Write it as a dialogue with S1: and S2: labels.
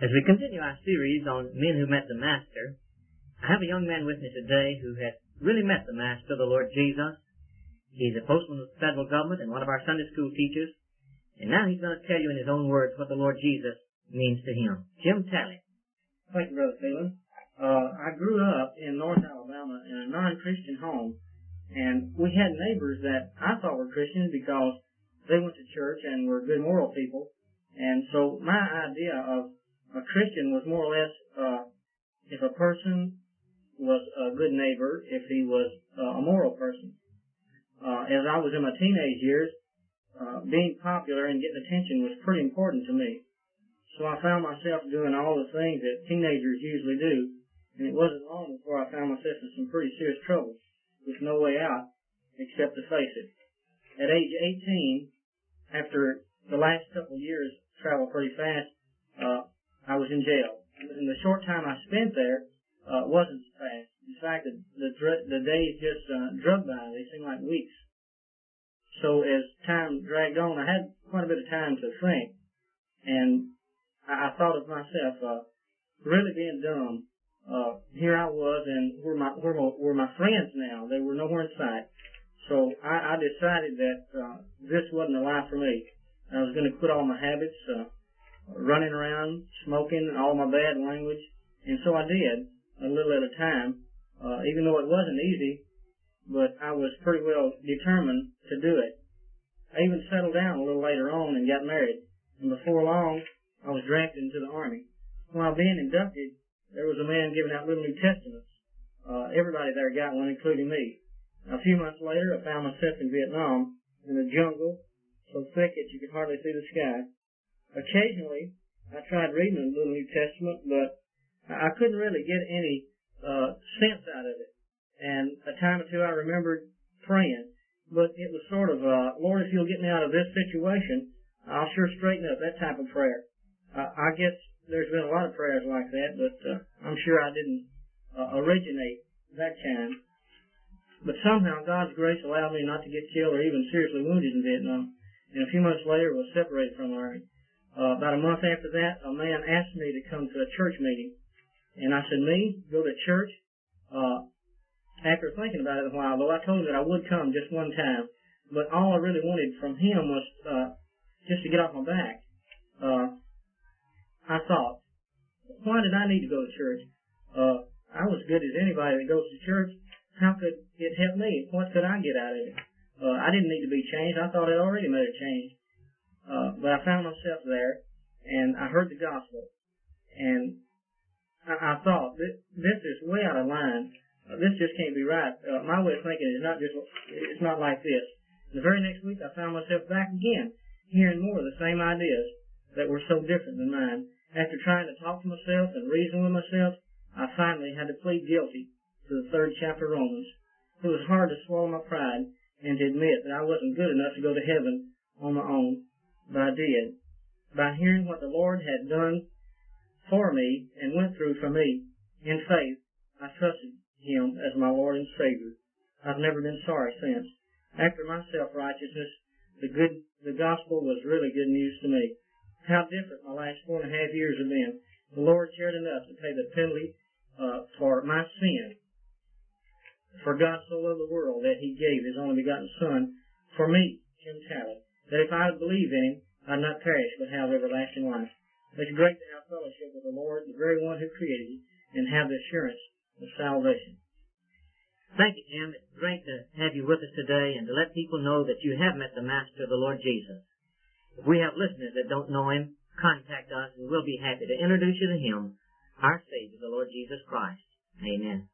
S1: As we continue our series on men who met the Master, I have a young man with me today who has really met the Master, the Lord Jesus. He's a postman with the federal government and one of our Sunday school teachers. And now he's going to tell you in his own words what the Lord Jesus means to him. Jim Talley.
S2: Thank you, Brother Phelan. I grew up in North Alabama in a non-Christian home, and we had neighbors that I thought were Christians because they went to church and were good moral people. And so my idea of a Christian was more or less if a person was a good neighbor, if he was a moral person. As I was in my teenage years, being popular and getting attention was pretty important to me. So I found myself doing all the things that teenagers usually do, and it wasn't long before I found myself in some pretty serious trouble with no way out except to face it. At age 18, after the last couple of years traveled pretty fast, I was in jail. And the short time I spent there wasn't fast. In fact, the days just dragged by. They seemed like weeks. So as time dragged on, I had quite a bit of time to think. And I thought of myself really being dumb. Here I was, and were my friends now? They were nowhere in sight. So I decided that this wasn't a life for me. I was going to quit all my habits, running around, smoking, all my bad language. And so I did, a little at a time, even though it wasn't easy, but I was pretty well determined to do it. I even settled down a little later on and got married. And before long, I was drafted into the Army. While being inducted, there was a man giving out little New Testaments. Everybody there got one, including me. A few months later, I found myself in Vietnam, in a jungle so thick that you could hardly see the sky. Occasionally, I tried reading a little New Testament, but I couldn't really get any sense out of it. And a time or two I remembered praying, but it was sort of, Lord, if you'll get me out of this situation, I'll sure straighten up, that type of prayer. I guess there's been a lot of prayers like that, but I'm sure I didn't originate that kind. But somehow God's grace allowed me not to get killed or even seriously wounded in Vietnam. And a few months later, I was separated from the Army. About a month after that, a man asked me to come to a church meeting. And I said, me? Go to church? After thinking about it a while, though, I told him that I would come just one time. But all I really wanted from him was just to get off my back. I thought, why did I need to go to church? I was good as anybody that goes to church. How could it help me? What could I get out of it? I didn't need to be changed. I thought I'd already made a change. But I found myself there, and I heard the gospel. And I thought, this is way out of line. This just can't be right. My way of thinking is it's not like this. The very next week, I found myself back again, hearing more of the same ideas that were so different than mine. After trying to talk to myself and reason with myself, I finally had to plead guilty to the 3rd chapter of Romans. It was hard to swallow my pride and to admit that I wasn't good enough to go to heaven on my own, but I did. By hearing what the Lord had done for me and went through for me, in faith, I trusted Him as my Lord and Savior. I've never been sorry since. After my self-righteousness, the gospel was really good news to me. How different my last 4.5 years have been. The Lord cared enough to pay the penalty for my sin. For God so loved the world that He gave His only begotten Son for me, Jim Talley, that if I would believe in Him, I'd not perish but have everlasting life. It's great to have fellowship with the Lord, the very one who created you, and have the assurance of salvation.
S1: Thank you, Jim. It's great to have you with us today and to let people know that you have met the Master, the Lord Jesus. If we have listeners that don't know Him, contact us and we'll be happy to introduce you to Him, our Savior, the Lord Jesus Christ. Amen.